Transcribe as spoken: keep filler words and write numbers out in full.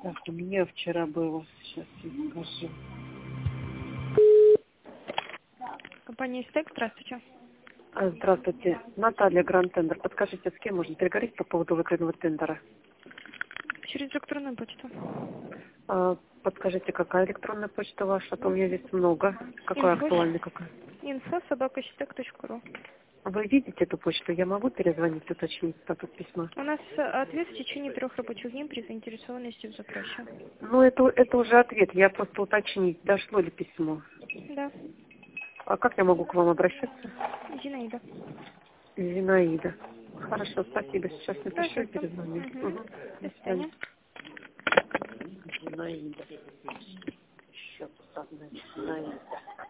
Так, у меня вчера было, сейчас я скажу. Компания «Стек», здравствуйте. А, Здравствуйте, Наталья, Гранд Тендер. Подскажите, с кем можно переговорить по поводу выигранного тендера? Через электронную почту. А, Подскажите, какая электронная почта ваша? А то у меня здесь много. Какая Инфо, актуальная какая? инфо собака стек точка ру. Вы видите эту почту? Я могу перезвонить, уточнить статус письма? У нас э, ответ в течение трех рабочих дней при заинтересованности в запросе. Ну, это, это уже ответ. Я просто уточнить, дошло ли письмо. Да, А как я могу к вам обращаться? Зинаида. Зинаида. Хорошо, спасибо. Сейчас напишу и Пожалуйста. перезвоню. Угу. Угу. До До свидания. свидания. Зинаида. Счет одна. Зинаида.